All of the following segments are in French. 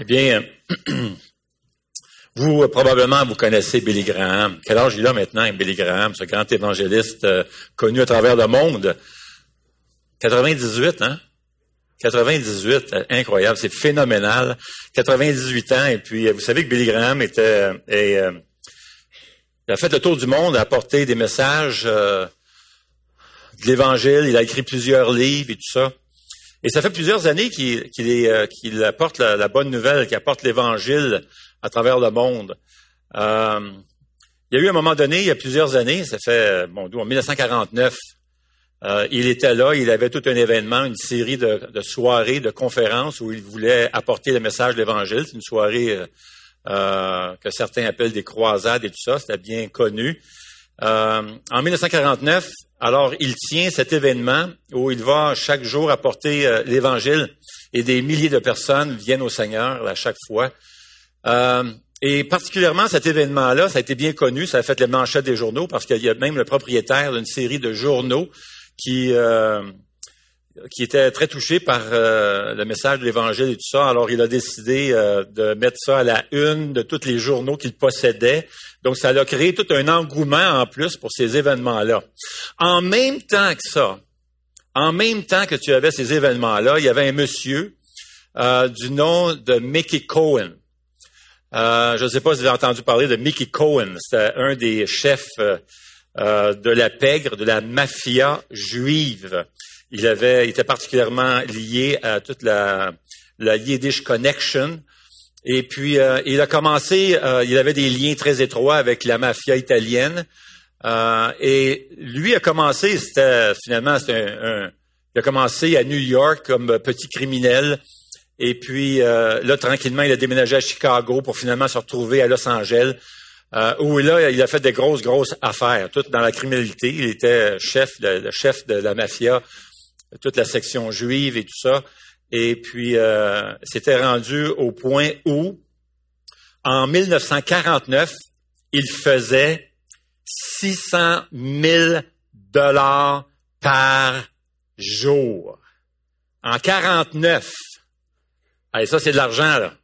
bien, probablement, vous connaissez Billy Graham. Quel âge il a maintenant, Billy Graham, ce grand évangéliste connu à travers le monde? 98, hein? 98, incroyable, c'est phénoménal. 98 ans, et puis vous savez que Billy Graham il a fait le tour du monde, a apporté des messages de l'Évangile, il a écrit plusieurs livres et tout ça. Et ça fait plusieurs années qu'il apporte la bonne nouvelle, qu'il apporte l'Évangile à travers le monde. Il y a eu un moment donné, il y a plusieurs années, ça fait, en 1949, il était là, il avait tout un événement, une série de soirées, de conférences où il voulait apporter le message de l'Évangile. C'est une soirée que certains appellent des croisades et tout ça, c'était bien connu. En 1949, alors il tient cet événement où il va chaque jour apporter l'Évangile et des milliers de personnes viennent au Seigneur à chaque fois. Et particulièrement cet événement-là, ça a été bien connu, ça a fait les manchettes des journaux parce qu'il y a même le propriétaire d'une série de journaux qui était très touché par le message de l'Évangile et tout ça. Alors, il a décidé de mettre ça à la une de tous les journaux qu'il possédait. Donc, ça a créé tout un engouement en plus pour ces événements-là. En même temps que ça, en même temps que tu avais ces événements-là, il y avait un monsieur du nom de Mickey Cohen. Je ne sais pas si vous avez entendu parler de Mickey Cohen. C'était un des chefs de la pègre, de la mafia juive. Il était particulièrement lié à toute la Yiddish Connection. Et puis, il a commencé, il avait des liens très étroits avec la mafia italienne. Et lui a commencé, il a commencé à New York comme petit criminel. Et puis, là, tranquillement, il a déménagé à Chicago pour finalement se retrouver à Los Angeles. Où là, il a fait des grosses affaires, tout dans la criminalité. Il était le chef de la mafia, toute la section juive et tout ça. Et puis, c'était rendu au point où, en 1949, il faisait 600 000 $ par jour. En 49. Allez, ça, c'est de l'argent, là.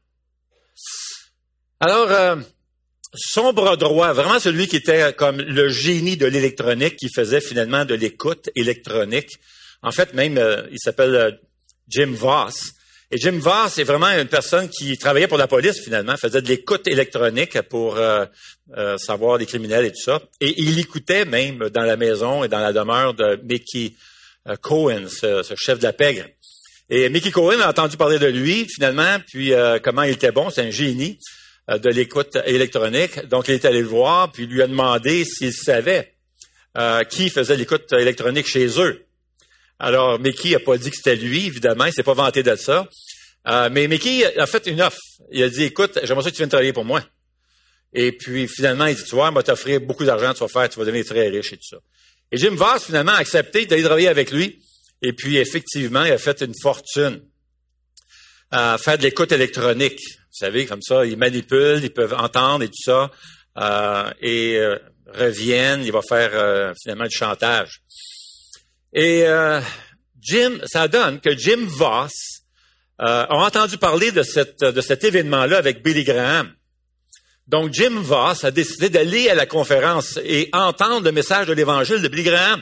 Alors, son bras droit, vraiment celui qui était comme le génie de l'électronique, qui faisait finalement de l'écoute électronique. En fait, même, il s'appelle Jim Voss. Et Jim Voss est vraiment une personne qui travaillait pour la police, finalement, faisait de l'écoute électronique pour savoir les criminels et tout ça. Et il écoutait même dans la maison et dans la demeure de Mickey Cohen, ce chef de la pègre. Et Mickey Cohen a entendu parler de lui, finalement, puis comment il était bon, c'est un génie de l'écoute électronique. Donc, il est allé le voir, puis il lui a demandé s'il savait qui faisait l'écoute électronique chez eux. Alors, Mickey n'a pas dit que c'était lui, évidemment, il s'est pas vanté de ça. Mais Mickey a fait une offre. Il a dit, écoute, j'aimerais ça que tu viennes travailler pour moi. Et puis, finalement, il dit, tu vois, on va t'offrir beaucoup d'argent, tu vas devenir très riche et tout ça. Et Jim Voss, finalement, a accepté d'aller travailler avec lui. Et puis, effectivement, il a fait une fortune à faire de l'écoute électronique. Vous savez, comme ça, ils manipulent, ils peuvent entendre et tout ça, et reviennent, il va faire finalement du chantage. Et ça donne que Jim Voss a entendu parler de cet événement-là avec Billy Graham. Donc, Jim Voss a décidé d'aller à la conférence et entendre le message de l'Évangile de Billy Graham.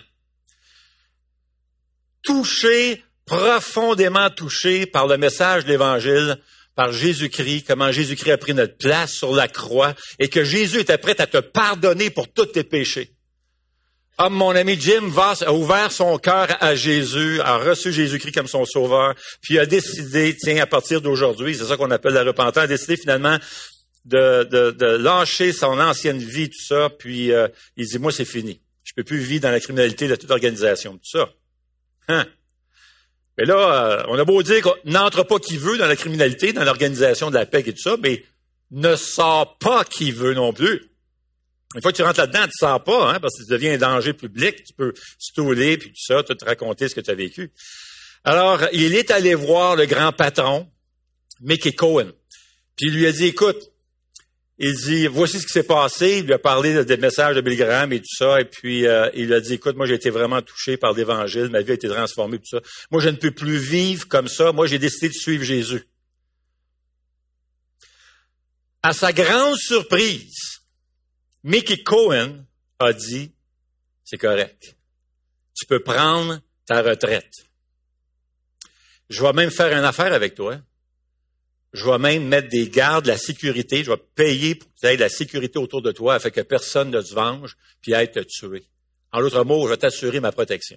Profondément touché par le message de l'Évangile, par Jésus-Christ, comment Jésus-Christ a pris notre place sur la croix et que Jésus était prêt à te pardonner pour tous tes péchés. Ah, mon ami Jim Voss a ouvert son cœur à Jésus, a reçu Jésus-Christ comme son sauveur, puis a décidé, à partir d'aujourd'hui, c'est ça qu'on appelle la repentance, a décidé finalement de lâcher son ancienne vie, tout ça, puis il dit, moi, c'est fini. Je peux plus vivre dans la criminalité de toute organisation, tout ça. Hein? Mais là, on a beau dire qu'on n'entre pas qui veut dans la criminalité, dans l'organisation de la PEG et tout ça, mais ne sort pas qui veut non plus. Une fois que tu rentres là-dedans, tu ne sors pas, hein, parce que tu deviens un danger public, tu peux stouler, puis tout ça, tout te raconter ce que tu as vécu. Alors, il est allé voir le grand patron, Mickey Cohen, puis il lui a dit, écoute, il dit, voici ce qui s'est passé. Il lui a parlé des messages de Billy Graham et tout ça. Et puis, il lui a dit, écoute, moi, j'ai été vraiment touché par l'Évangile. Ma vie a été transformée, tout ça. Moi, je ne peux plus vivre comme ça. Moi, j'ai décidé de suivre Jésus. À sa grande surprise, Mickey Cohen a dit, c'est correct. Tu peux prendre ta retraite. Je vais même faire une affaire avec toi. Je vais même mettre des gardes, la sécurité. Je vais payer pour que tu aies de la sécurité autour de toi afin que personne ne se venge puis aille te tuer. En d'autres mots, je vais t'assurer ma protection.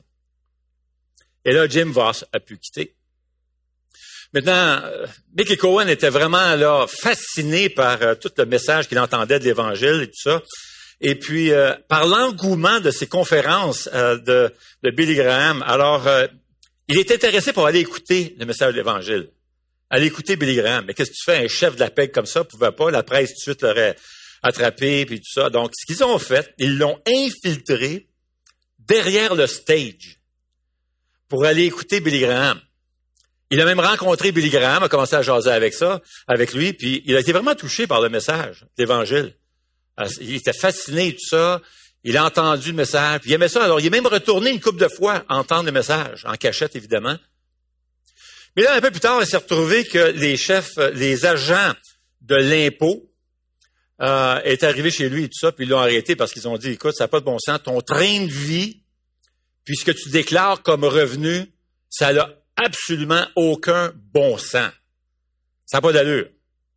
Et là, Jim Voss a pu quitter. Maintenant, Mickey Cohen était vraiment là fasciné par tout le message qu'il entendait de l'Évangile et tout ça. Et puis, par l'engouement de ces conférences de Billy Graham, alors, il est intéressé pour aller écouter le message de l'Évangile. Aller écouter Billy Graham. Mais qu'est-ce que tu fais? Un chef de la PEG comme ça pouvait pas. La presse tout de suite l'aurait attrapé puis tout ça. Donc, ce qu'ils ont fait, ils l'ont infiltré derrière le stage pour aller écouter Billy Graham. Il a même rencontré Billy Graham, a commencé à jaser avec lui, puis il a été vraiment touché par le message de l'Évangile. Il était fasciné tout ça. Il a entendu le message, puis il aimait ça. Alors, il est même retourné une couple de fois entendre le message, en cachette évidemment. Mais là, un peu plus tard, il s'est retrouvé que les agents de l'impôt étaient arrivés chez lui et tout ça, puis ils l'ont arrêté parce qu'ils ont dit, écoute, ça n'a pas de bon sens, ton train de vie, puis ce que tu déclares comme revenu, ça n'a absolument aucun bon sens. Ça n'a pas d'allure.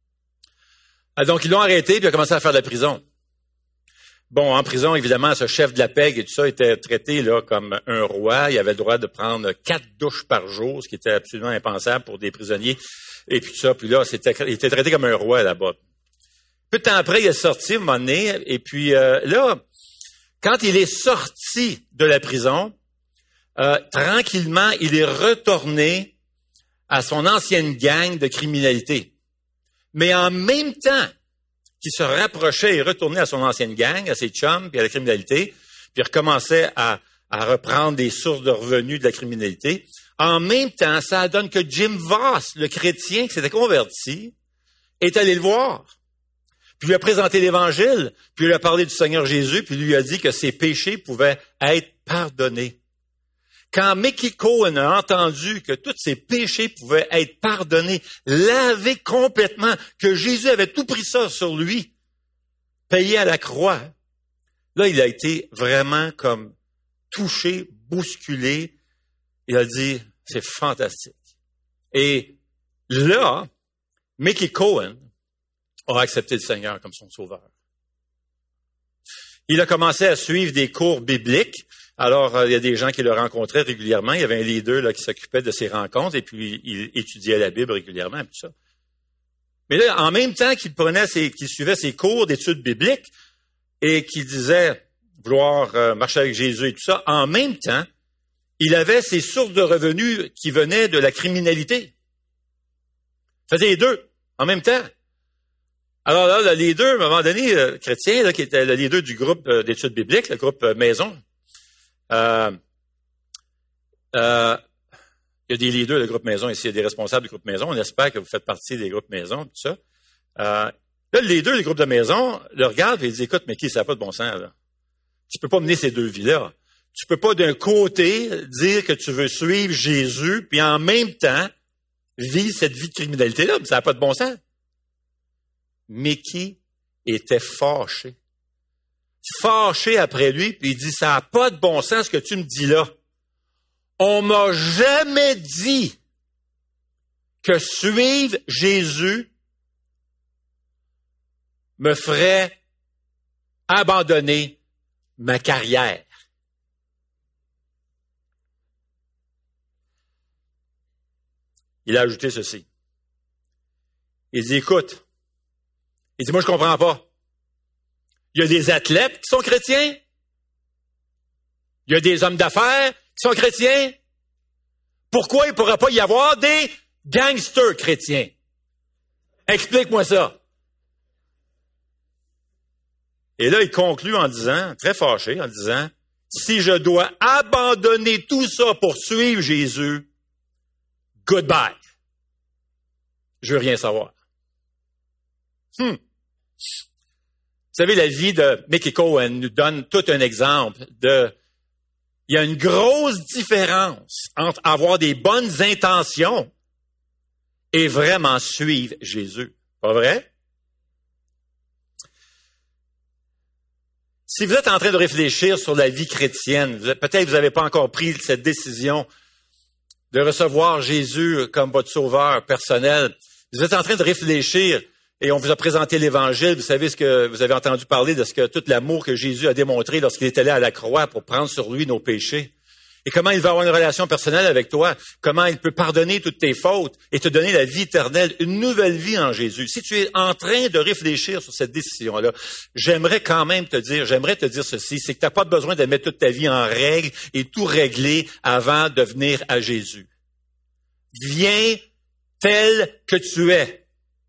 Donc, ils l'ont arrêté, puis il a commencé à faire de la prison. Bon, en prison, évidemment, ce chef de la PEG et tout ça était traité là comme un roi. Il avait le droit de prendre 4 douches par jour, ce qui était absolument impensable pour des prisonniers. Et puis tout ça, puis là, il était traité comme un roi là-bas. Peu de temps après, il est sorti, à un moment donné, et puis là, quand il est sorti de la prison, tranquillement, il est retourné à son ancienne gang de criminalité. Mais en même temps qu'il se rapprochait et retournait à son ancienne gang, à ses chums, puis à la criminalité, puis recommençait à reprendre des sources de revenus de la criminalité, en même temps, ça donne que Jim Voss, le chrétien qui s'était converti, est allé le voir. Puis lui a présenté l'Évangile, puis lui a parlé du Seigneur Jésus, puis lui a dit que ses péchés pouvaient être pardonnés. Quand Mickey Cohen a entendu que tous ses péchés pouvaient être pardonnés, lavés complètement, que Jésus avait tout pris ça sur lui, payé à la croix, là, il a été vraiment comme touché, bousculé. Il a dit, c'est fantastique. Et là, Mickey Cohen a accepté le Seigneur comme son sauveur. Il a commencé à suivre des cours bibliques. Alors, il y a des gens qui le rencontraient régulièrement. Il y avait un leader là, qui s'occupait de ces rencontres et puis il étudiait la Bible régulièrement et tout ça. Mais là, en même temps qu'il suivait ses cours d'études bibliques et qu'il disait vouloir marcher avec Jésus et tout ça, en même temps, il avait ses sources de revenus qui venaient de la criminalité. Il faisait les deux en même temps. Alors là, le leader, à un moment donné, chrétien, là, qui était le leader du groupe d'études bibliques, le groupe Maison, il y a des leaders de groupe Maison ici, il y a des responsables du groupe Maison. On espère que vous faites partie des groupes Maison, tout ça. Là, le leader du groupe de Maison le regarde et il dit, écoute, mais ça n'a pas de bon sens, là. Tu peux pas mener ces deux vies-là. Tu peux pas d'un côté dire que tu veux suivre Jésus, puis en même temps vivre cette vie de criminalité-là. Ça n'a pas de bon sens. Mickey était fâché. Fâché après lui, puis il dit, ça n'a pas de bon sens ce que tu me dis là. On m'a jamais dit que suivre Jésus me ferait abandonner ma carrière. Il a ajouté ceci. Il dit, écoute, il dit, moi je comprends pas. Il y a des athlètes qui sont chrétiens. Il y a des hommes d'affaires qui sont chrétiens. Pourquoi il ne pourrait pas y avoir des gangsters chrétiens? Explique-moi ça. Et là, il conclut en disant, très fâché, en disant, si je dois abandonner tout ça pour suivre Jésus, goodbye. Je veux rien savoir. Vous savez, la vie de Mickey Cohen nous donne tout un exemple il y a une grosse différence entre avoir des bonnes intentions et vraiment suivre Jésus. Pas vrai? Si vous êtes en train de réfléchir sur la vie chrétienne, peut-être vous n'avez pas encore pris cette décision de recevoir Jésus comme votre sauveur personnel. Vous êtes en train de réfléchir et on vous a présenté l'Évangile. Vous savez ce que vous avez entendu parler de tout l'amour que Jésus a démontré lorsqu'il est allé à la croix pour prendre sur lui nos péchés. Et comment il va avoir une relation personnelle avec toi, comment il peut pardonner toutes tes fautes et te donner la vie éternelle, une nouvelle vie en Jésus. Si tu es en train de réfléchir sur cette décision-là, j'aimerais te dire ceci, c'est que tu n'as pas besoin de mettre toute ta vie en règle et tout régler avant de venir à Jésus. Viens tel que tu es.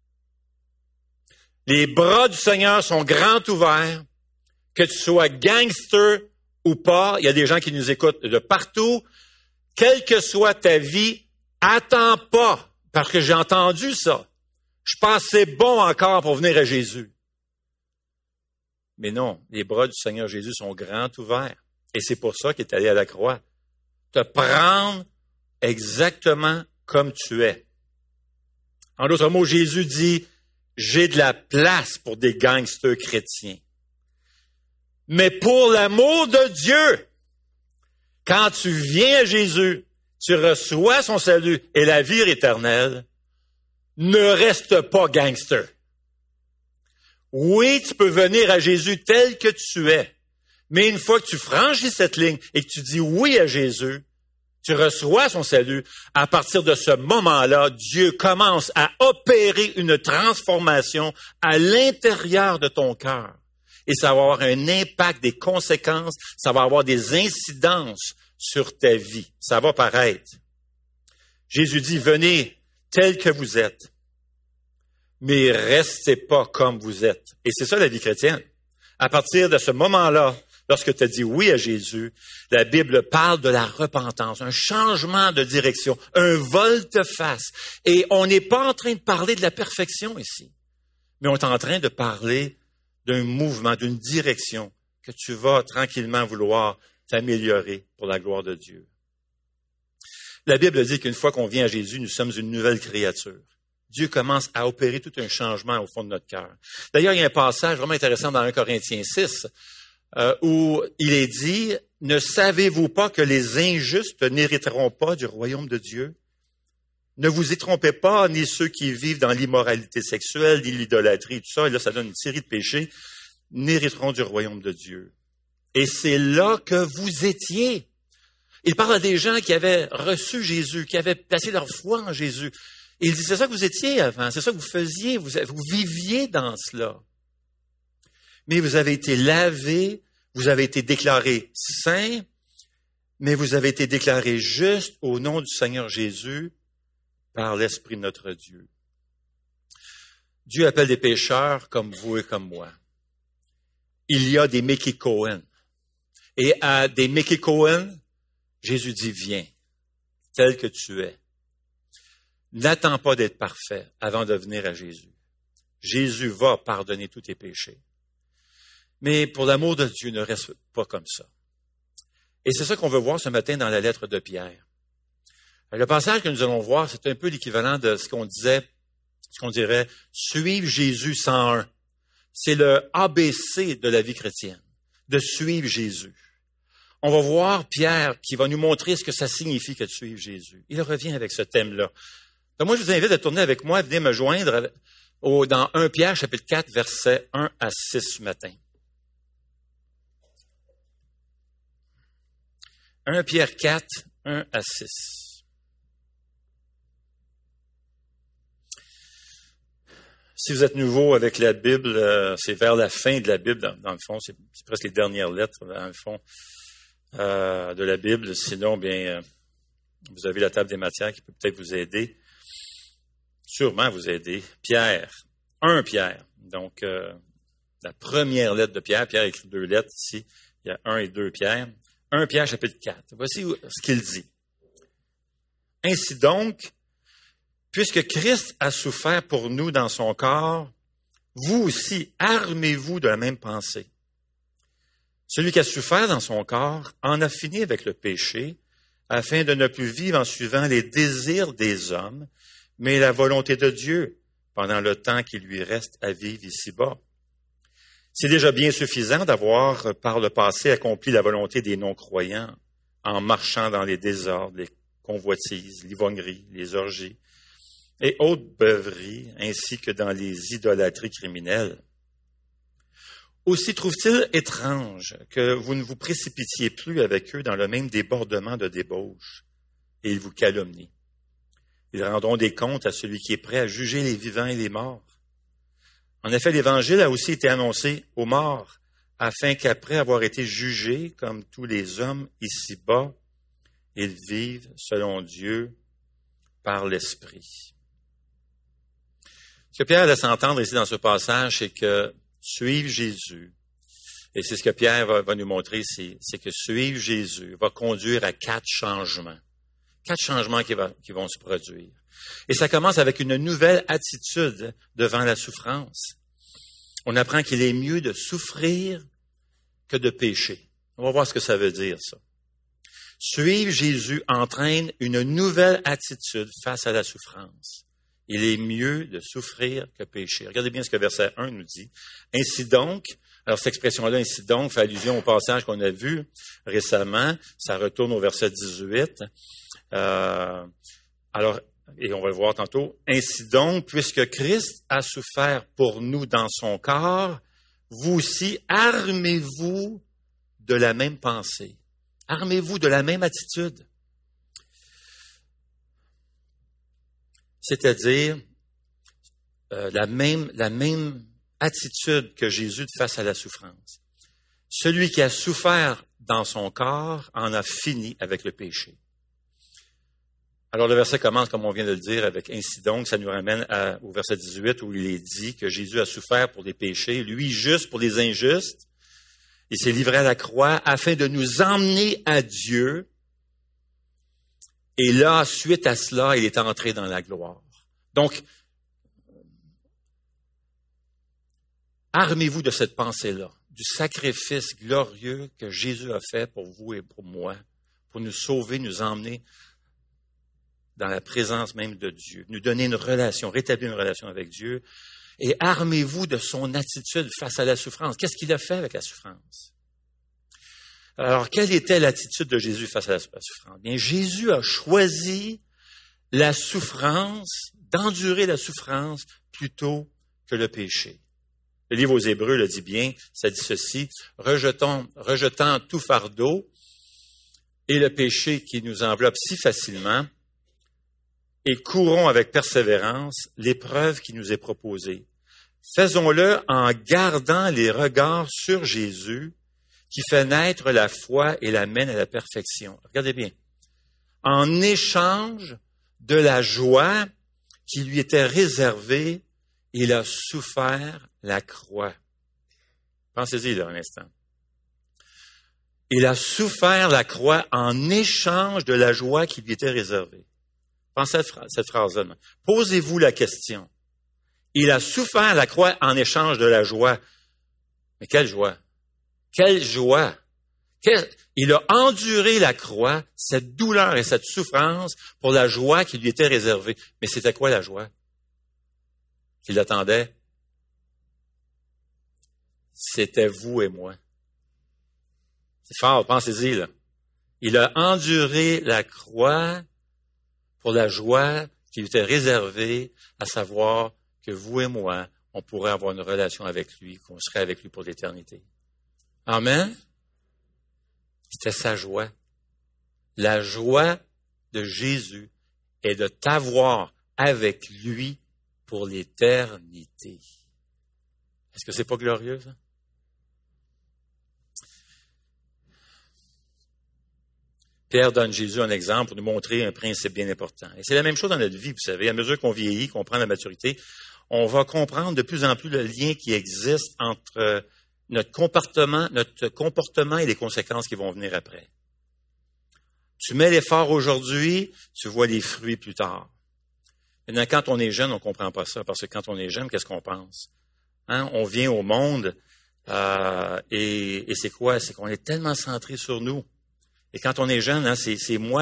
Les bras du Seigneur sont grands ouverts, que tu sois gangster ou pas, il y a des gens qui nous écoutent de partout. Quelle que soit ta vie, attends pas, parce que j'ai entendu ça. Je suis pas assez bon encore pour venir à Jésus. Mais non, les bras du Seigneur Jésus sont grands ouverts. Et c'est pour ça qu'il est allé à la croix. Te prendre exactement comme tu es. En d'autres mots, Jésus dit, j'ai de la place pour des gangsters chrétiens. Mais pour l'amour de Dieu, quand tu viens à Jésus, tu reçois son salut et la vie éternelle, ne reste pas gangster. Oui, tu peux venir à Jésus tel que tu es, mais une fois que tu franchis cette ligne et que tu dis oui à Jésus, tu reçois son salut, à partir de ce moment-là, Dieu commence à opérer une transformation à l'intérieur de ton cœur. Et ça va avoir un impact, des conséquences, ça va avoir des incidences sur ta vie. Ça va paraître. Jésus dit, venez tel que vous êtes, mais restez pas comme vous êtes. Et c'est ça la vie chrétienne. À partir de ce moment-là, lorsque tu as dit oui à Jésus, la Bible parle de la repentance, un changement de direction, un volte-face. Et on n'est pas en train de parler de la perfection ici, mais on est en train de parler d'un mouvement, d'une direction que tu vas tranquillement vouloir t'améliorer pour la gloire de Dieu. La Bible dit qu'une fois qu'on vient à Jésus, nous sommes une nouvelle créature. Dieu commence à opérer tout un changement au fond de notre cœur. D'ailleurs, il y a un passage vraiment intéressant dans 1 Corinthiens 6 où il est dit, « Ne savez-vous pas que les injustes n'hériteront pas du royaume de Dieu? Ne vous y trompez pas, ni ceux qui vivent dans l'immoralité sexuelle, ni l'idolâtrie, tout ça, et là, ça donne une série de péchés, n'hériteront du royaume de Dieu. » Et c'est là que vous étiez. Il parle à des gens qui avaient reçu Jésus, qui avaient placé leur foi en Jésus. Et il dit, c'est ça que vous étiez avant, c'est ça que vous faisiez, vous viviez dans cela. Mais vous avez été lavés, vous avez été déclarés saints, mais vous avez été déclarés justes au nom du Seigneur Jésus, par l'Esprit de notre Dieu. Dieu appelle des pécheurs comme vous et comme moi. Il y a des Mickey Cohen. Et à des Mickey Cohen, Jésus dit, viens, tel que tu es. N'attends pas d'être parfait avant de venir à Jésus. Jésus va pardonner tous tes péchés. Mais pour l'amour de Dieu, ne reste pas comme ça. Et c'est ça qu'on veut voir ce matin dans la lettre de Pierre. Le passage que nous allons voir, c'est un peu l'équivalent de ce qu'on dirait, suivre Jésus 101. C'est le ABC de la vie chrétienne, de suivre Jésus. On va voir Pierre qui va nous montrer ce que ça signifie que de suivre Jésus. Il revient avec ce thème-là. Donc moi, je vous invite à tourner avec moi, venez me joindre dans 1 Pierre, chapitre 4, versets 1 à 6 ce matin. 1 Pierre 4, 1 à 6. Si vous êtes nouveau avec la Bible, c'est vers la fin de la Bible, dans le fond, c'est presque les dernières lettres, dans le fond, de la Bible. Sinon, bien, vous avez la table des matières qui peut peut-être vous aider, sûrement vous aider. Pierre, 1 Pierre, donc la première lettre de Pierre. Pierre écrit 2 lettres ici, il y a 1 et 2 Pierre. 1 Pierre, chapitre 4. Voici ce qu'il dit. Ainsi donc, puisque Christ a souffert pour nous dans son corps, vous aussi, armez-vous de la même pensée. Celui qui a souffert dans son corps en a fini avec le péché, afin de ne plus vivre en suivant les désirs des hommes, mais la volonté de Dieu, pendant le temps qu'il lui reste à vivre ici-bas. C'est déjà bien suffisant d'avoir, par le passé, accompli la volonté des non-croyants en marchant dans les désordres, les convoitises, l'ivrognerie, les orgies et autres beuveries, ainsi que dans les idolâtries criminelles. Aussi trouve-t-il étrange que vous ne vous précipitiez plus avec eux dans le même débordement de débauche, et ils vous calomnient. Ils rendront des comptes à celui qui est prêt à juger les vivants et les morts. En effet, l'Évangile a aussi été annoncé aux morts, afin qu'après avoir été jugés comme tous les hommes ici-bas, ils vivent selon Dieu par l'Esprit. Ce que Pierre laisse entendre ici dans ce passage, c'est que suivre Jésus, et c'est ce que Pierre va nous montrer ici, c'est que suivre Jésus va conduire à 4 changements. 4 changements qui vont se produire. Et ça commence avec une nouvelle attitude devant la souffrance. On apprend qu'il est mieux de souffrir que de pécher. On va voir ce que ça veut dire, ça. Suivre Jésus entraîne une nouvelle attitude face à la souffrance. Il est mieux de souffrir que pécher. Regardez bien ce que verset 1 nous dit. Ainsi donc, alors cette expression-là, ainsi donc, fait allusion au passage qu'on a vu récemment. Ça retourne au verset 18. Et on va le voir tantôt. Ainsi donc, puisque Christ a souffert pour nous dans son corps, vous aussi, armez-vous de la même pensée. Armez-vous de la même attitude. C'est-à-dire la même attitude que Jésus face à la souffrance. Celui qui a souffert dans son corps en a fini avec le péché. Alors le verset commence, comme on vient de le dire, avec « Ainsi donc », ça nous ramène au verset 18 où il est dit que Jésus a souffert pour les péchés, lui juste pour les injustes. Il s'est livré à la croix afin de nous emmener à Dieu. Et là, suite à cela, il est entré dans la gloire. Donc, armez-vous de cette pensée-là, du sacrifice glorieux que Jésus a fait pour vous et pour moi, pour nous sauver, nous emmener dans la présence même de Dieu, nous donner une relation, rétablir une relation avec Dieu, et armez-vous de son attitude face à la souffrance. Qu'est-ce qu'il a fait avec la souffrance? Alors, quelle était l'attitude de Jésus face à la souffrance? Bien, Jésus a choisi la souffrance, d'endurer la souffrance plutôt que le péché. Le livre aux Hébreux le dit bien, ça dit ceci, rejetant tout fardeau et le péché qui nous enveloppe si facilement, et courons avec persévérance l'épreuve qui nous est proposée. Faisons-le en gardant les regards sur Jésus, qui fait naître la foi et l'amène à la perfection. Regardez bien. En échange de la joie qui lui était réservée, il a souffert la croix. Pensez-y là un instant. Il a souffert la croix en échange de la joie qui lui était réservée. Pensez à cette phrase-là. Posez-vous la question. Il a souffert la croix en échange de la joie. Mais quelle joie? Quelle joie! Il a enduré la croix, cette douleur et cette souffrance pour la joie qui lui était réservée. Mais c'était quoi la joie qui l'attendait? C'était vous et moi. C'est fort, pensez-y, là. Il a enduré la croix pour la joie qui lui était réservée, à savoir que vous et moi, on pourrait avoir une relation avec lui, qu'on serait avec lui pour l'éternité. Amen? C'était sa joie. La joie de Jésus est de t'avoir avec lui pour l'éternité. Est-ce que c'est pas glorieux, ça? Pierre donne Jésus un exemple pour nous montrer un principe bien important. Et c'est la même chose dans notre vie, vous savez. À mesure qu'on vieillit, qu'on prend la maturité, on va comprendre de plus en plus le lien qui existe entre notre comportement et les conséquences qui vont venir après. Tu mets l'effort aujourd'hui, tu vois les fruits plus tard. Maintenant, quand on est jeune, on ne comprend pas ça, parce que quand on est jeune, qu'est-ce qu'on pense? On vient au monde, et c'est quoi? C'est qu'on est tellement centré sur nous. Et quand on est jeune, c'est moi.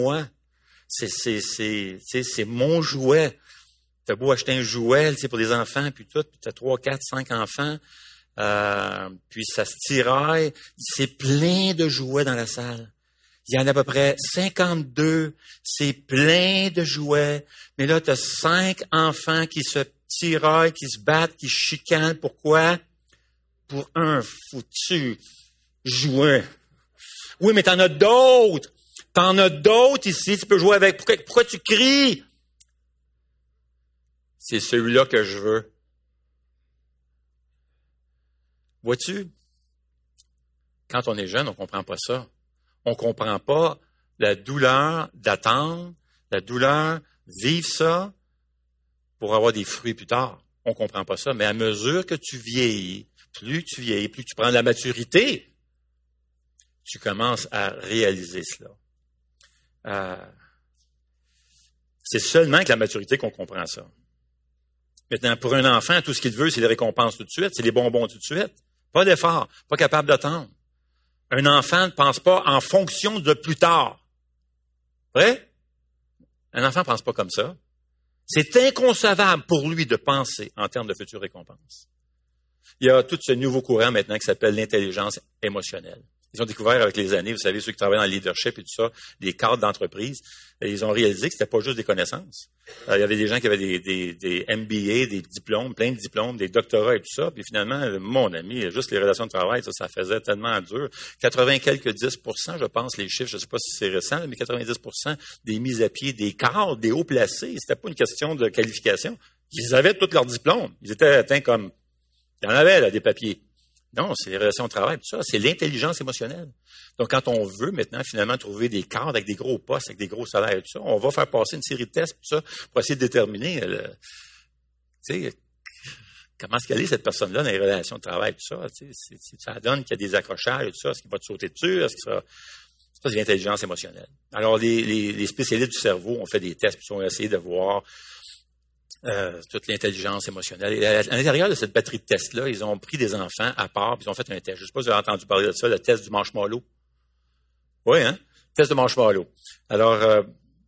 C'est mon jouet. T'as beau acheter un jouet, pour des enfants, puis tout, puis t'as 3, 4, 5 enfants. puis ça se tiraille. C'est plein de jouets dans la salle. Il y en a à peu près 52. C'est plein de jouets. Mais là, tu as 5 enfants qui se tiraillent, qui se battent, qui chicanent. Pourquoi? Pour un foutu jouet. Oui, mais t'en as d'autres. T'en as d'autres ici, tu peux jouer avec. Pourquoi tu cries? C'est celui-là que je veux. Vois-tu? Quand on est jeune, on comprend pas ça. On comprend pas la douleur d'attendre, la douleur vivre ça pour avoir des fruits plus tard. On comprend pas ça. Mais à mesure que tu vieillis, plus tu prends de la maturité, tu commences à réaliser cela. C'est seulement avec la maturité qu'on comprend ça. Maintenant, pour un enfant, tout ce qu'il veut, c'est les récompenses tout de suite, c'est les bonbons tout de suite. Pas d'effort, pas capable d'attendre. Un enfant ne pense pas en fonction de plus tard. Vrai? Un enfant ne pense pas comme ça. C'est inconcevable pour lui de penser en termes de futures récompenses. Il y a tout ce nouveau courant maintenant qui s'appelle l'intelligence émotionnelle. Ils ont découvert avec les années, vous savez, ceux qui travaillent dans le leadership et tout ça, des cadres d'entreprise, et ils ont réalisé que c'était pas juste des connaissances. Il y avait des gens qui avaient des MBA, des diplômes, plein de diplômes, des doctorats et tout ça, puis finalement, mon ami, juste les relations de travail, ça faisait tellement dur. 80 quelques 10%, je pense, les chiffres, je sais pas si c'est récent, mais 90% des mises à pied, des cadres, des hauts placés, c'était pas une question de qualification. Ils avaient tous leurs diplômes. Ils étaient atteints comme, il y en avait, là, des papiers. Non, c'est les relations de travail, tout ça. C'est l'intelligence émotionnelle. Donc, quand on veut maintenant, finalement, trouver des cadres avec des gros postes, avec des gros salaires et tout ça, on va faire passer une série de tests, tout ça, pour essayer de déterminer, comment est-ce qu'elle est, cette personne-là, dans les relations de travail, tout ça. Ça donne qu'il y a des accrochages et tout ça. Est-ce qu'il va te sauter dessus? Est-ce que ça c'est l'intelligence émotionnelle. Alors, les spécialistes du cerveau ont fait des tests, puis ils ont essayé de voir toute l'intelligence émotionnelle. Et à l'intérieur de cette batterie de tests-là, ils ont pris des enfants à part, puis ils ont fait un test. Je ne sais pas si vous avez entendu parler de ça, le test du marshmallow. Oui, hein? Test de marshmallow. Alors,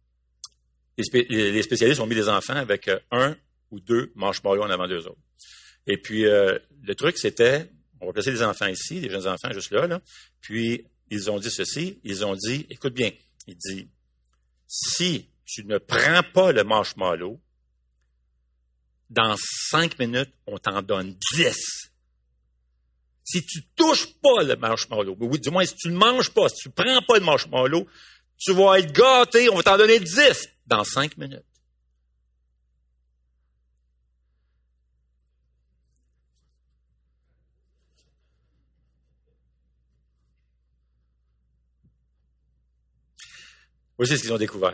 les spécialistes ont mis des enfants avec 1 ou 2 marshmallows en avant d'eux autres. Et puis, le truc, c'était, on va placer des enfants ici, des jeunes enfants juste là, puis ils ont dit ceci, ils ont dit, écoute bien, il dit, si tu ne prends pas le marshmallow, dans 5 minutes, on t'en donne 10. Si tu touches pas le marshmallow, oui, du moins, si tu ne le manges pas, si tu ne prends pas le marshmallow, tu vas être gâté, on va t'en donner 10 dans 5 minutes. Voici ce qu'ils ont découvert.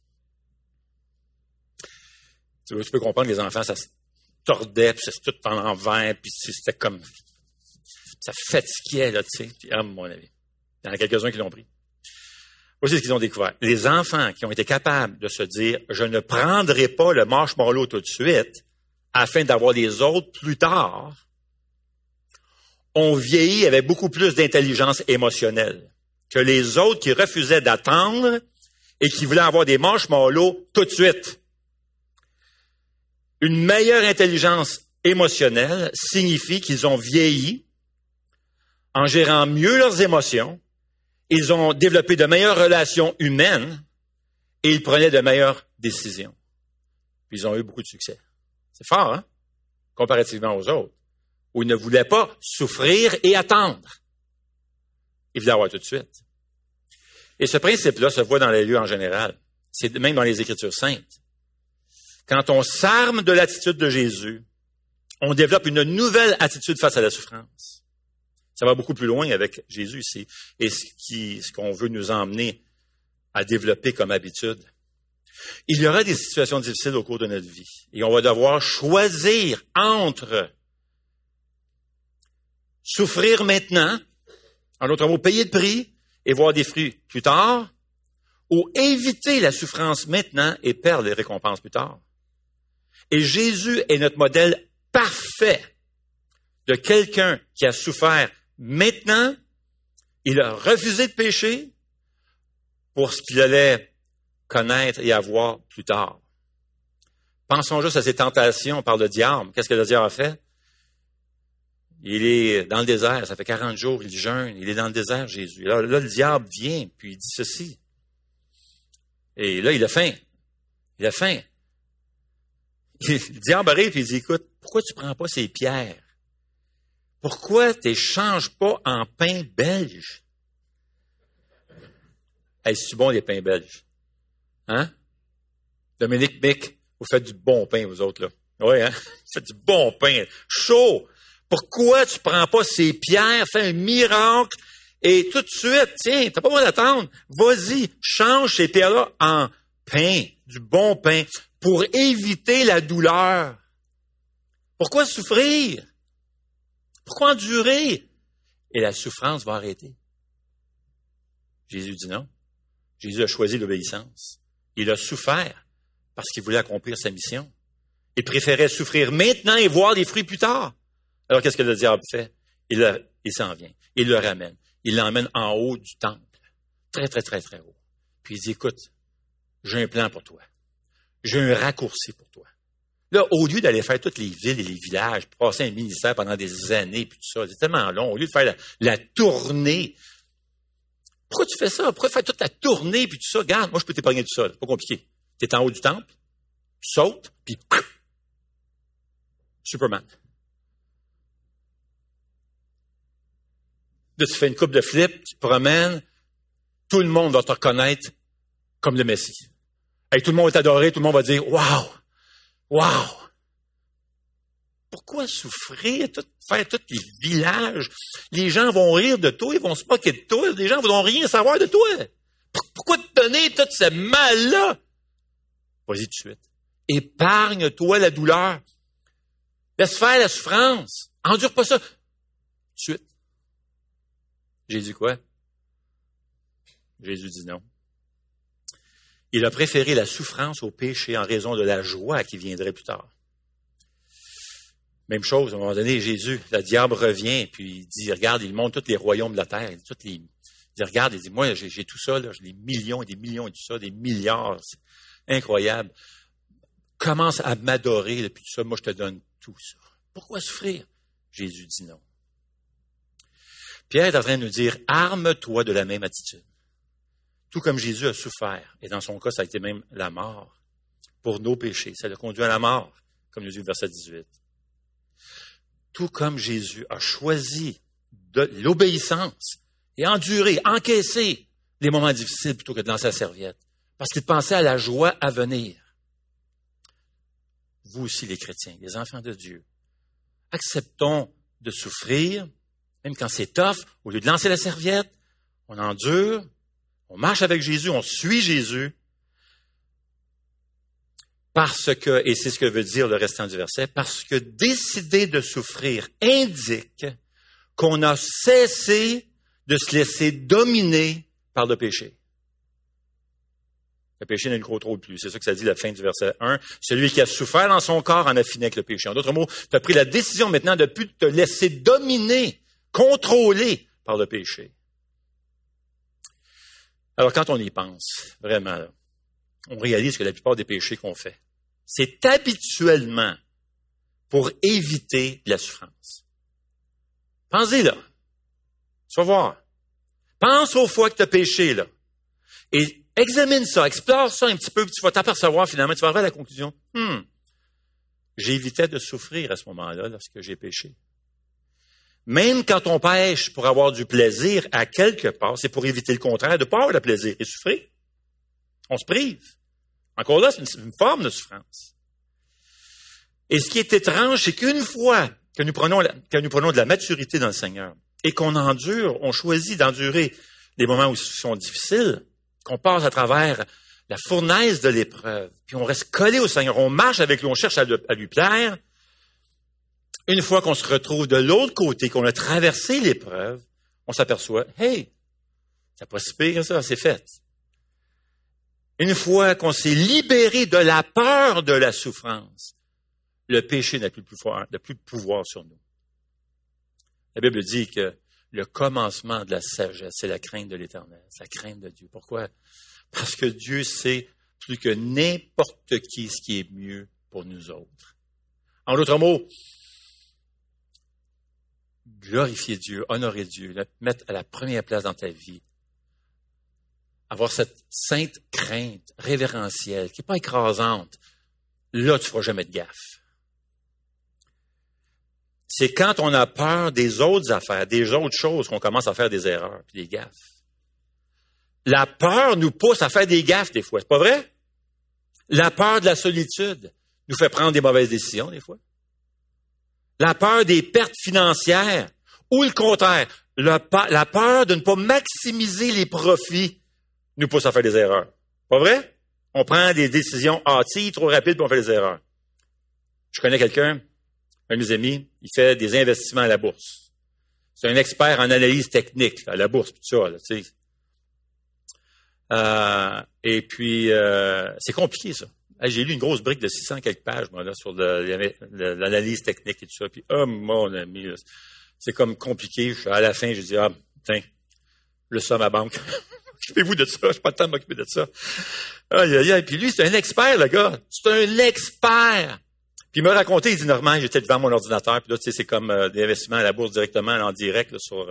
Tu peux comprendre que les enfants, ça se tordait, puis ça se tout en envers, puis c'était comme... Ça fatiguait, là, tu sais. Puis, à mon avis, il y en a quelques-uns qui l'ont pris. Voici ce qu'ils ont découvert. Les enfants qui ont été capables de se dire « Je ne prendrai pas le marshmallow tout de suite afin d'avoir les autres plus tard », ont vieilli avec beaucoup plus d'intelligence émotionnelle que les autres qui refusaient d'attendre et qui voulaient avoir des marshmallows tout de suite. Une meilleure intelligence émotionnelle signifie qu'ils ont vieilli en gérant mieux leurs émotions, ils ont développé de meilleures relations humaines et ils prenaient de meilleures décisions. Puis ils ont eu beaucoup de succès. C'est fort, hein? Comparativement aux autres, où ils ne voulaient pas souffrir et attendre. Ils voulaient avoir tout de suite. Et ce principe-là se voit dans les lieux en général. C'est même dans les Écritures saintes. Quand on s'arme de l'attitude de Jésus, on développe une nouvelle attitude face à la souffrance. Ça va beaucoup plus loin avec Jésus ici. Et ce qu'on veut nous emmener à développer comme habitude. Il y aura des situations difficiles au cours de notre vie. Et on va devoir choisir entre souffrir maintenant, en d'autres mots, payer le prix et voir des fruits plus tard, ou éviter la souffrance maintenant et perdre les récompenses plus tard. Et Jésus est notre modèle parfait de quelqu'un qui a souffert maintenant, il a refusé de pécher pour ce qu'il allait connaître et avoir plus tard. Pensons juste à ces tentations par le diable. Qu'est-ce que le diable a fait? Il est dans le désert, ça fait 40 jours, il jeûne, il est dans le désert, Jésus. Là, le diable vient, puis il dit ceci. Et là, il a faim. Il a faim. Le diable arrive et il dit, écoute, pourquoi tu prends pas ces pierres? Pourquoi tu n'échanges pas en pain belge? Est-ce bon, les pains belges? Hein? Dominique Mick, vous faites du bon pain, vous autres, là. Oui, hein? Vous faites du bon pain. Chaud. Pourquoi tu prends pas ces pierres, fais un miracle, et tout de suite, tiens, t'as pas besoin d'attendre. Vas-y, change ces pierres-là en pain, du bon pain, pour éviter la douleur. Pourquoi souffrir? Pourquoi endurer? Et la souffrance va arrêter. Jésus dit non. Jésus a choisi l'obéissance. Il a souffert parce qu'il voulait accomplir sa mission. Il préférait souffrir maintenant et voir les fruits plus tard. Alors, qu'est-ce que le diable fait? Il s'en vient. Il le ramène. Il l'emmène en haut du temple. Très, très, très, très haut. Puis il dit, écoute, j'ai un plan pour toi. J'ai un raccourci pour toi. Là, au lieu d'aller faire toutes les villes et les villages, puis passer un ministère pendant des années, puis tout ça, c'est tellement long. Au lieu de faire la tournée, pourquoi tu fais ça? Pourquoi tu fais toute la tournée, puis tout ça? Regarde, moi, je peux t'épargner tout ça. C'est pas compliqué. Tu es en haut du temple, tu sautes, puis Superman. Là, tu fais une coupe de flip, tu te promènes, tout le monde va te reconnaître comme le Messie. Et tout le monde va t'adorer, tout le monde va dire « Wow! Wow! » Pourquoi souffrir, faire tous les villages? Les gens vont rire de toi, ils vont se moquer de toi, les gens ne vont rien savoir de toi. Pourquoi te donner tout ce mal-là? Vas-y tout de suite. Épargne-toi la douleur. Laisse faire la souffrance. Endure pas ça. Tout de suite. Jésus quoi? Jésus dit non. Il a préféré la souffrance au péché en raison de la joie qui viendrait plus tard. Même chose, à un moment donné, Jésus, le diable revient, puis il dit, regarde, il montre tous les royaumes de la terre. Il dit, regarde, il dit, moi, j'ai tout ça, là, j'ai des millions et des millions et tout ça, des milliards. C'est incroyable. Commence à m'adorer, puis tout ça, moi, je te donne tout ça. Pourquoi souffrir? Jésus dit non. Pierre est en train de nous dire, arme-toi de la même attitude. Tout comme Jésus a souffert, et dans son cas, ça a été même la mort, pour nos péchés. Ça l'a conduit à la mort, comme nous dit le verset 18. Tout comme Jésus a choisi de l'obéissance et enduré, encaissé les moments difficiles plutôt que de lancer la serviette, parce qu'il pensait à la joie à venir. Vous aussi, les chrétiens, les enfants de Dieu, acceptons de souffrir, même quand c'est tough, au lieu de lancer la serviette, on endure, on marche avec Jésus, on suit Jésus, parce que, et c'est ce que veut dire le restant du verset, parce que décider de souffrir indique qu'on a cessé de se laisser dominer par le péché. Le péché ne nous contrôle plus. C'est ça que ça dit la fin du verset 1. Celui qui a souffert dans son corps en a fini avec le péché. En d'autres mots, tu as pris la décision maintenant de ne plus te laisser dominer, contrôler par le péché. Alors, quand on y pense, vraiment, là, on réalise que la plupart des péchés qu'on fait, c'est habituellement pour éviter la souffrance. Pensez là. Tu vas voir. Pense aux fois que tu as péché, là. Et examine ça, explore ça un petit peu, puis tu vas t'apercevoir finalement, tu vas arriver à la conclusion, j'évitais de souffrir à ce moment-là, lorsque j'ai péché. Même quand on pêche pour avoir du plaisir à quelque part, c'est pour éviter le contraire, de ne pas avoir le plaisir et souffrir. On se prive. Encore là, c'est une forme de souffrance. Et ce qui est étrange, c'est qu'une fois que nous prenons de la maturité dans le Seigneur et qu'on endure, on choisit d'endurer les moments où ils sont difficiles, qu'on passe à travers la fournaise de l'épreuve, puis on reste collé au Seigneur, on marche avec lui, on cherche à lui plaire. Une fois qu'on se retrouve de l'autre côté, qu'on a traversé l'épreuve, on s'aperçoit, hey, c'est pas si pire que ça, c'est fait. Une fois qu'on s'est libéré de la peur de la souffrance, le péché n'a plus de pouvoir sur nous. La Bible dit que le commencement de la sagesse, c'est la crainte de l'Éternel, c'est la crainte de Dieu. Pourquoi? Parce que Dieu sait plus que n'importe qui ce qui est mieux pour nous autres. En d'autres mots, glorifier Dieu, honorer Dieu, le mettre à la première place dans ta vie, avoir cette sainte crainte révérentielle qui n'est pas écrasante, là, tu ne feras jamais de gaffe. C'est quand on a peur des autres affaires, des autres choses, qu'on commence à faire des erreurs puis des gaffes. La peur nous pousse à faire des gaffes des fois, c'est pas vrai? La peur de la solitude nous fait prendre des mauvaises décisions des fois. La peur des pertes financières ou le contraire, la peur de ne pas maximiser les profits nous pousse à faire des erreurs. Pas vrai? On prend des décisions hâtives, trop rapides, puis on fait des erreurs. Je connais quelqu'un, un de mes amis, il fait des investissements à la bourse. C'est un expert en analyse technique, à la bourse, tout ça, là, tu sais. Et puis, c'est compliqué, ça. J'ai lu une grosse brique de 600 quelques pages, moi, là, sur l'analyse technique et tout ça. Puis, oh, mon ami, là, c'est comme compliqué. À la fin, j'ai dit, tiens, le ça à ma banque. Occupez-vous de ça. J'ai pas le temps de m'occuper de ça. Aïe, aïe, aïe. Puis lui, c'est un expert, le gars. C'est un expert. Puis il m'a raconté, il dit, Normand, j'étais devant mon ordinateur. Puis là, tu sais, c'est comme des investissements à la bourse directement, en direct, là, sur...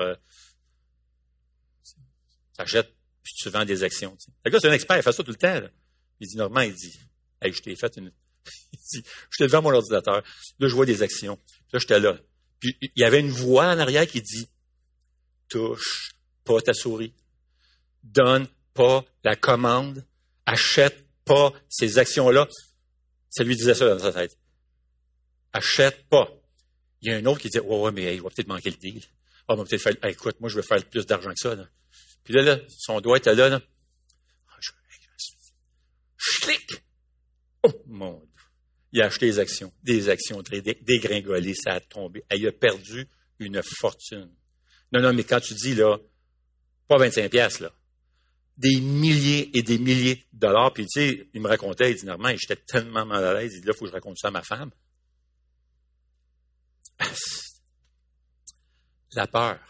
t'achètes, puis tu vends des actions. Tu sais. Le gars, c'est un expert. Il fait ça tout le temps, là. Il dit, Normand, il dit... Hey, je t'ai fait une... Il dit, j'étais devant mon ordinateur. Là, je vois des actions. Puis là, j'étais là. Puis, il y avait une voix en arrière qui dit, touche pas ta souris. Donne pas la commande. Achète pas ces actions-là. Ça lui disait ça dans sa tête. Achète pas. Il y a un autre qui dit, ouais, mais il va peut-être manquer le deal. On va peut-être faire, écoute, moi, je veux faire plus d'argent que ça, là. Puis là, son doigt était là. Schlick! Oh, mon Dieu. Il a acheté des actions dégringolées, ça a tombé. Il a perdu une fortune. Non, mais quand tu dis, là, pas 25 piastres, là, des milliers et des milliers de dollars, puis tu sais, il me racontait, il dit, Normand, j'étais tellement mal à l'aise, il dit, là, il faut que je raconte ça à ma femme. La peur.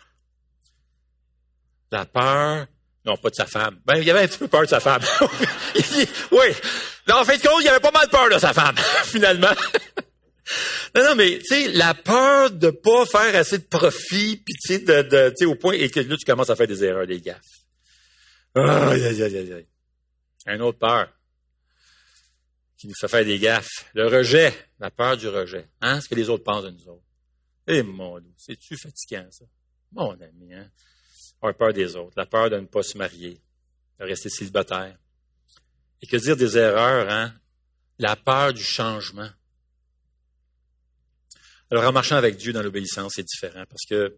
La peur, non, pas de sa femme. Ben, il avait un petit peu peur de sa femme. Il dit, oui. Là, en fin de compte, il avait pas mal peur de sa femme, finalement. Non, mais, tu sais, la peur de pas faire assez de profit, puis tu sais, tu sais, au point, et que là, tu commences à faire des erreurs, des gaffes. Aïe, aïe, aïe, aïe. Une autre peur qui nous fait faire des gaffes. Le rejet, la peur du rejet. Hein? Ce que les autres pensent de nous autres. Eh, mon Dieu, c'est-tu fatigant, ça? Mon ami, hein? Avoir peur des autres, la peur de ne pas se marier, de rester célibataire. Et que dire des erreurs, hein? La peur du changement. Alors, en marchant avec Dieu dans l'obéissance, c'est différent parce que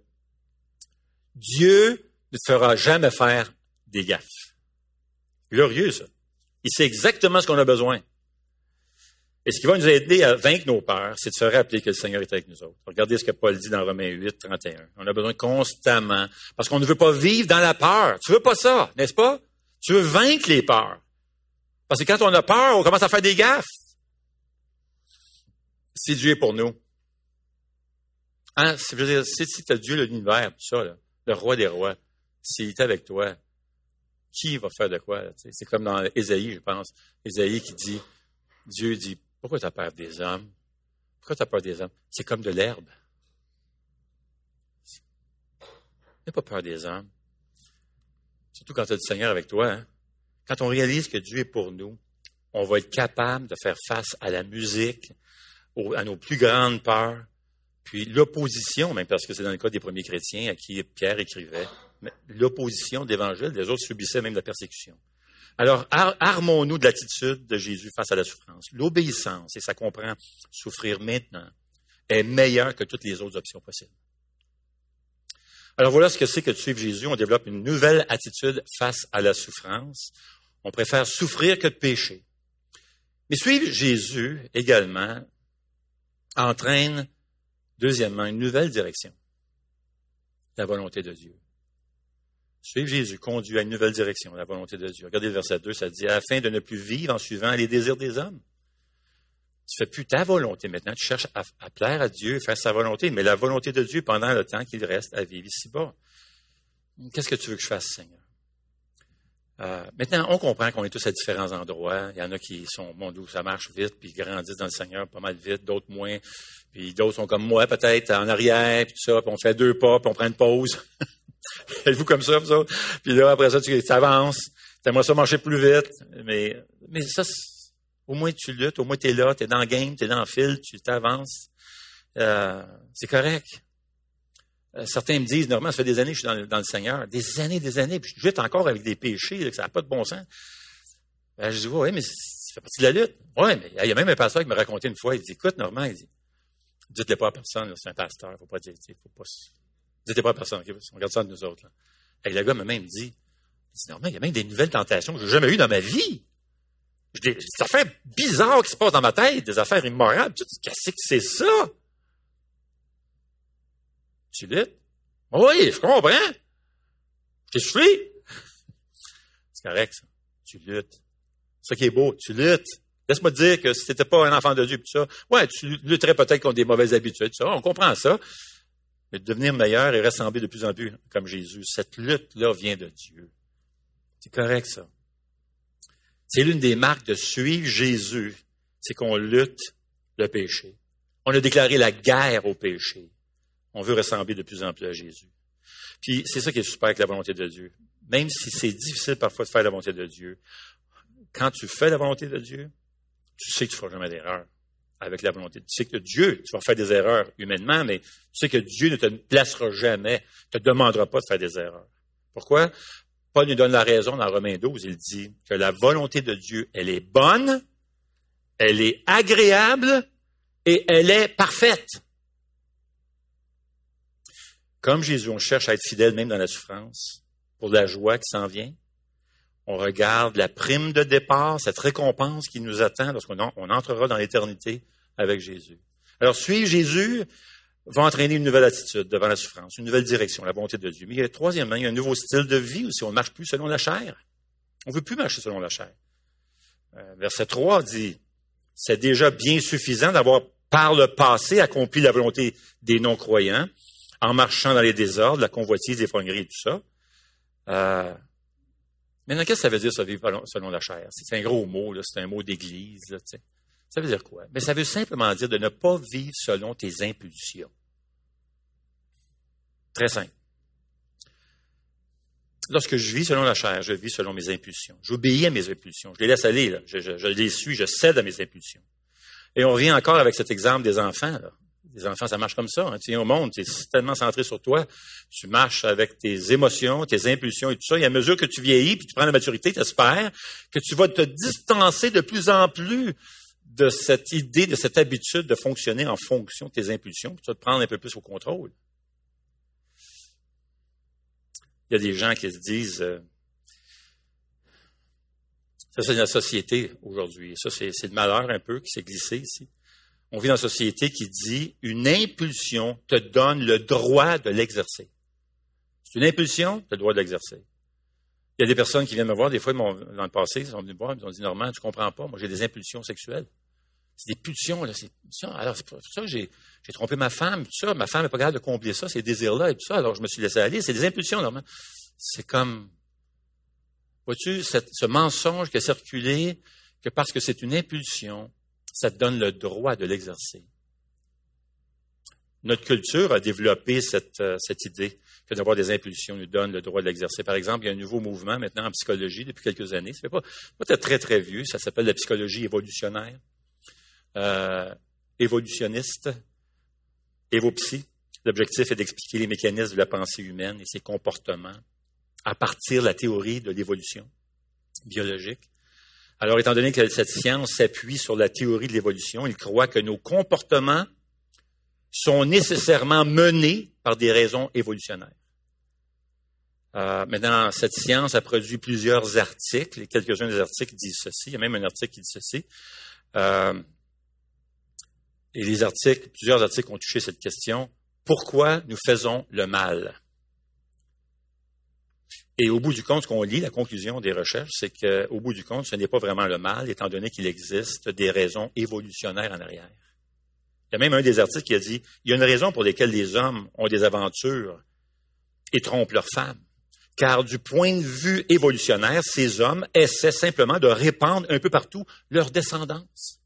Dieu ne te fera jamais faire des gaffes. Glorieux, ça. Il sait exactement ce qu'on a besoin. Et ce qui va nous aider à vaincre nos peurs, c'est de se rappeler que le Seigneur est avec nous autres. Regardez ce que Paul dit dans Romains 8, 31. On a besoin constamment, parce qu'on ne veut pas vivre dans la peur. Tu veux pas ça, n'est-ce pas? Tu veux vaincre les peurs. Parce que quand on a peur, on commence à faire des gaffes. Si Dieu est pour nous. Hein? Je veux dire, si tu as Dieu, l'univers, tout ça, là, le roi des rois, s'il est avec toi, qui va faire de quoi? Là, c'est comme dans Ésaïe, je pense. Ésaïe qui dit, Dieu dit, pourquoi tu as peur des hommes? Pourquoi tu as peur des hommes? C'est comme de l'herbe. N'aie pas peur des hommes. Surtout quand tu as du Seigneur avec toi. Hein? Quand on réalise que Dieu est pour nous, on va être capable de faire face à la musique, à nos plus grandes peurs, puis l'opposition, même parce que c'est dans le cas des premiers chrétiens à qui Pierre écrivait, mais l'opposition de l'Évangile, les autres subissaient même la persécution. Alors, armons-nous de l'attitude de Jésus face à la souffrance. L'obéissance, et ça comprend souffrir maintenant, est meilleure que toutes les autres options possibles. Alors voilà ce que c'est que de suivre Jésus. On développe une nouvelle attitude face à la souffrance. On préfère souffrir que de pécher. Mais suivre Jésus également entraîne, deuxièmement, une nouvelle direction. La volonté de Dieu. Suivre Jésus conduit à une nouvelle direction, la volonté de Dieu. Regardez le verset 2, ça dit, afin de ne plus vivre en suivant les désirs des hommes. Tu fais plus ta volonté maintenant, tu cherches à plaire à Dieu, faire sa volonté, mais la volonté de Dieu pendant le temps qu'il reste à vivre ici-bas. Qu'est-ce que tu veux que je fasse, Seigneur? Maintenant, on comprend qu'on est tous à différents endroits. Il y en a qui sont, bon, d'où ça marche vite, puis ils grandissent dans le Seigneur pas mal vite, d'autres moins. Puis d'autres sont comme moi, peut-être, en arrière, puis tout ça, puis on fait 2 pas, puis on prend une pause. Êtes-vous comme ça, vous autres? Puis là, après ça, tu avances. T'aimerais ça marcher plus vite. Mais ça, au moins tu luttes, au moins t'es là, t'es dans le game, t'es dans le fil, tu t'avances. C'est correct. Certains me disent, normalement, ça fait des années que je suis dans le Seigneur. Des années, puis je lutte encore avec des péchés, là, que ça n'a pas de bon sens. Je dis, oui, mais ça fait partie de la lutte. Oui, mais il y a même un pasteur qui m'a raconté une fois, il dit, écoute, Normand, il dit, dites-le pas à personne, là, c'est un pasteur, faut pas dire, dites-le pas à personne, okay, on regarde ça de nous autres. Là. Et le gars m'a même dit, Normand, il y a même des nouvelles tentations que j'ai jamais eues dans ma vie. Des affaires bizarres qui se passent dans ma tête, des affaires immorales. Qu'est-ce que c'est ça? Tu luttes? Oui, je comprends. Je t'ai soufflé. C'est correct, ça. Tu luttes. C'est ça qui est beau. Tu luttes. Laisse-moi te dire que si t'étais pas un enfant de Dieu, puis ça, ouais, tu lutterais peut-être contre des mauvaises habitudes, ça. On comprend ça. Mais de devenir meilleur et ressembler de plus en plus comme Jésus, cette lutte-là vient de Dieu. C'est correct, ça. C'est l'une des marques de suivre Jésus, c'est qu'on lutte le péché. On a déclaré la guerre au péché. On veut ressembler de plus en plus à Jésus. Puis c'est ça qui est super avec la volonté de Dieu. Même si c'est difficile parfois de faire la volonté de Dieu, quand tu fais la volonté de Dieu, tu sais que tu ne feras jamais d'erreur avec la volonté. Tu sais que Dieu, tu vas faire des erreurs humainement, mais tu sais que Dieu ne te placera jamais, ne te demandera pas de faire des erreurs. Pourquoi? Paul nous donne la raison dans Romains 12. Il dit que la volonté de Dieu, elle est bonne, elle est agréable et elle est parfaite. Comme Jésus, on cherche à être fidèle même dans la souffrance, pour la joie qui s'en vient. On regarde la prime de départ, cette récompense qui nous attend lorsqu'on entrera dans l'éternité avec Jésus. Alors, suivre Jésus va entraîner une nouvelle attitude devant la souffrance, une nouvelle direction, la bonté de Dieu. Mais troisièmement, il y a un nouveau style de vie aussi. On ne marche plus selon la chair. On ne veut plus marcher selon la chair. Verset 3 dit, c'est déjà bien suffisant d'avoir par le passé accompli la volonté des non-croyants, en marchant dans les désordres, la convoitise, les frogneries et tout ça. Maintenant, qu'est-ce que ça veut dire, ça, vivre selon la chair? C'est un gros mot, là, c'est un mot d'église. Là, tu sais. Ça veut dire quoi? Mais ça veut simplement dire de ne pas vivre selon tes impulsions. Très simple. Lorsque je vis selon la chair, je vis selon mes impulsions. J'obéis à mes impulsions. Je les laisse aller, là. Je les suis, je cède à mes impulsions. Et on revient encore avec cet exemple des enfants, là. Les enfants, ça marche comme ça. Hein. Tu viens au monde, tu es tellement centré sur toi. Tu marches avec tes émotions, tes impulsions et tout ça. Et à mesure que tu vieillis, puis tu prends la maturité, tu espères que tu vas te distancer de plus en plus de cette idée, de cette habitude de fonctionner en fonction de tes impulsions, puis tu vas te prendre un peu plus au contrôle. Il y a des gens qui se disent, ça c'est la société aujourd'hui. Ça, c'est le malheur un peu qui s'est glissé ici. On vit dans une société qui dit une impulsion te donne le droit de l'exercer. C'est une impulsion, tu as le droit de l'exercer. Il y a des personnes qui viennent me voir, des fois, dans le passé, ils sont venus me voir, ils ont dit, Normand, tu comprends pas, moi j'ai des impulsions sexuelles. C'est des pulsions, là, c'est ça. Alors, c'est pour ça que j'ai trompé ma femme, tout ça. Ma femme n'est pas capable de combler ça, ces désirs-là et tout ça. Alors, je me suis laissé aller. C'est des impulsions, Normand. C'est comme, vois-tu, ce mensonge qui a circulé, que parce que c'est une impulsion, ça te donne le droit de l'exercer. Notre culture a développé cette idée que d'avoir des impulsions nous donne le droit de l'exercer. Par exemple, il y a un nouveau mouvement maintenant en psychologie depuis quelques années. Ça fait pas très, très vieux. Ça s'appelle la psychologie évolutionnaire. Évolutionniste, évopsy. L'objectif est d'expliquer les mécanismes de la pensée humaine et ses comportements à partir de la théorie de l'évolution biologique. Alors, étant donné que cette science s'appuie sur la théorie de l'évolution, il croit que nos comportements sont nécessairement menés par des raisons évolutionnaires. Maintenant, cette science a produit plusieurs articles, et quelques-uns des articles disent ceci. Il y a même un article qui dit ceci. Et plusieurs articles ont touché cette question. Pourquoi nous faisons le mal? Et au bout du compte, ce qu'on lit, la conclusion des recherches, c'est qu'au bout du compte, ce n'est pas vraiment le mal, étant donné qu'il existe des raisons évolutionnaires en arrière. Il y a même un des articles qui a dit, il y a une raison pour laquelle les hommes ont des aventures et trompent leurs femmes. Car du point de vue évolutionnaire, ces hommes essaient simplement de répandre un peu partout leur descendance.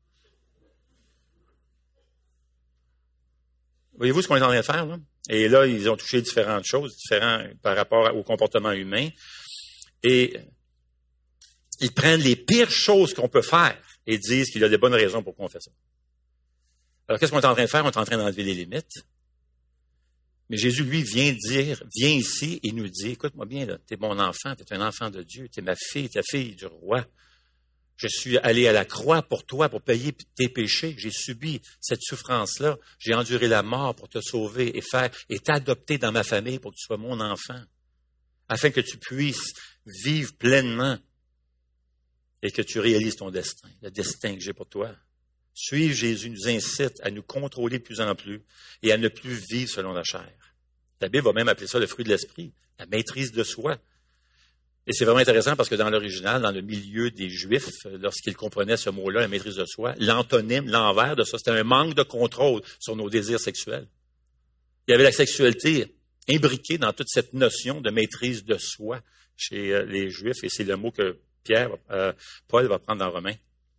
Voyez-vous ce qu'on est en train de faire, là? Et là, ils ont touché différentes choses, différentes par rapport au comportement humain. Et ils prennent les pires choses qu'on peut faire et disent qu'il y a des bonnes raisons pour qu'on fasse ça. Alors, qu'est-ce qu'on est en train de faire? On est en train d'enlever les limites. Mais Jésus, lui, vient ici et nous dit, écoute-moi bien, tu es mon enfant, tu es un enfant de Dieu, tu es ma fille, tu es la fille du roi. Je suis allé à la croix pour toi, pour payer tes péchés. J'ai subi cette souffrance-là. J'ai enduré la mort pour te sauver et t'adopter dans ma famille pour que tu sois mon enfant, afin que tu puisses vivre pleinement et que tu réalises ton destin, le destin que j'ai pour toi. Suivre Jésus nous incite à nous contrôler de plus en plus et à ne plus vivre selon la chair. La Bible va même appeler ça le fruit de l'esprit, la maîtrise de soi. Et c'est vraiment intéressant parce que dans l'original, dans le milieu des Juifs, lorsqu'ils comprenaient ce mot-là, la maîtrise de soi, l'antonyme, l'envers de ça, c'était un manque de contrôle sur nos désirs sexuels. Il y avait la sexualité imbriquée dans toute cette notion de maîtrise de soi chez les Juifs, et c'est le mot que Paul va prendre dans Romains.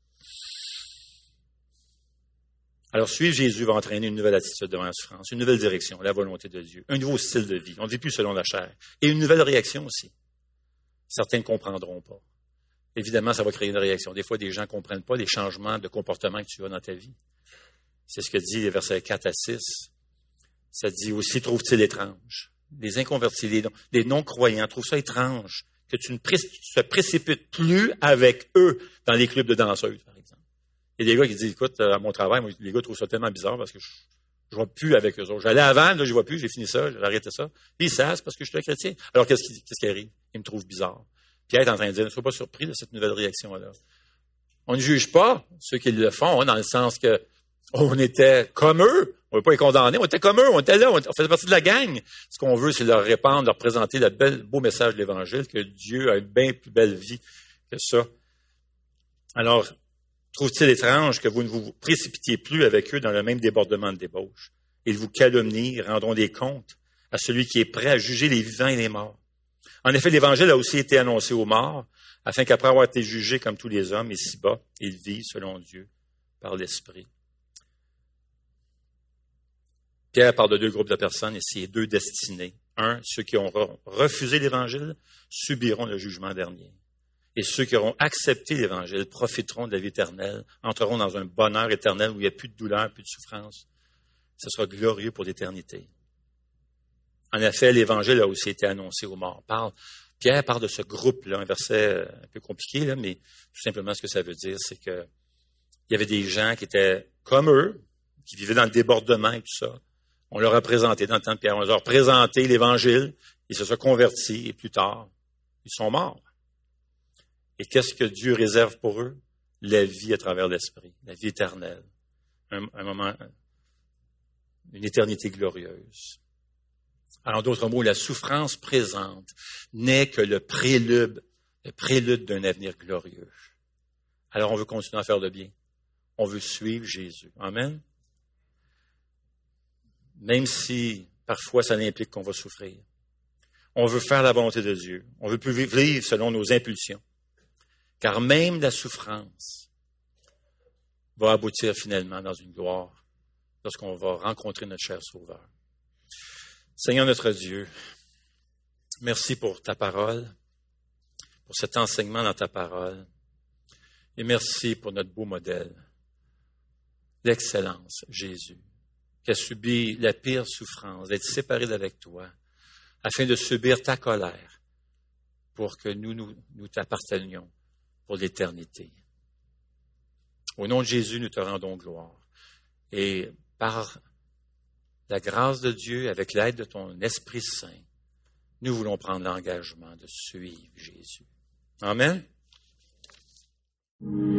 Alors, suivre Jésus va entraîner une nouvelle attitude devant la souffrance, une nouvelle direction, la volonté de Dieu, un nouveau style de vie. On ne vit plus selon la chair. Et une nouvelle réaction aussi. Certains ne comprendront pas. Évidemment, ça va créer une réaction. Des fois, des gens ne comprennent pas les changements de comportement que tu as dans ta vie. C'est ce que dit les versets 4 à 6. Ça dit aussi, trouve-t-il étrange? Les inconvertis, les non-croyants trouvent ça étrange que tu ne te précipites plus avec eux dans les clubs de danseuses, par exemple. Il y a des gars qui disent, écoute, à mon travail, moi, les gars trouvent ça tellement bizarre parce que je ne vois plus avec eux autres. J'allais avant, là, je ne vois plus, j'ai fini ça, j'ai arrêté ça. Puis ils savent, parce que je suis un chrétien. Alors, qu'est-ce qui arrive? Ils me trouvent bizarre. Pierre est en train de dire, ne sois pas surpris de cette nouvelle réaction-là. On ne juge pas ceux qui le font, dans le sens que on était comme eux. On ne veut pas les condamner, on était comme eux, on était là, on faisait partie de la gang. Ce qu'on veut, c'est leur répandre, leur présenter le beau message de l'Évangile, que Dieu a une bien plus belle vie que ça. Alors, trouve-t-il étrange que vous ne vous précipitiez plus avec eux dans le même débordement de débauche? Ils vous calomnient, rendront des comptes à celui qui est prêt à juger les vivants et les morts. En effet, l'Évangile a aussi été annoncé aux morts, afin qu'après avoir été jugés comme tous les hommes ici-bas, ils vivent selon Dieu par l'Esprit. Pierre parle de deux groupes de personnes ici et deux destinées. Un, ceux qui ont refusé l'Évangile subiront le jugement dernier. Et ceux qui auront accepté l'Évangile profiteront de la vie éternelle, entreront dans un bonheur éternel où il n'y a plus de douleur, plus de souffrance. Ce sera glorieux pour l'éternité. En effet, l'Évangile a aussi été annoncé aux morts. Pierre parle de ce groupe-là, un verset un peu compliqué, là, mais tout simplement ce que ça veut dire, c'est qu'il y avait des gens qui étaient comme eux, qui vivaient dans le débordement et tout ça. On leur a présenté, dans le temps de Pierre, on leur a présenté l'Évangile, ils se sont convertis, et plus tard, ils sont morts. Et qu'est-ce que Dieu réserve pour eux? La vie à travers l'Esprit, la vie éternelle, un moment, une éternité glorieuse. Alors, en d'autres mots, la souffrance présente n'est que le prélude d'un avenir glorieux. Alors, on veut continuer à faire le bien. On veut suivre Jésus. Amen. Même si, parfois, ça implique qu'on va souffrir. On veut faire la volonté de Dieu. On veut plus vivre selon nos impulsions. Car même la souffrance va aboutir finalement dans une gloire lorsqu'on va rencontrer notre cher Sauveur. Seigneur notre Dieu, merci pour ta parole, pour cet enseignement dans ta parole, et merci pour notre beau modèle, l'excellence, Jésus, qui a subi la pire souffrance, d'être séparé d'avec toi, afin de subir ta colère, pour que nous t'appartenions pour l'éternité. Au nom de Jésus, nous te rendons gloire. Et par la grâce de Dieu, avec l'aide de ton Esprit Saint, nous voulons prendre l'engagement de suivre Jésus. Amen.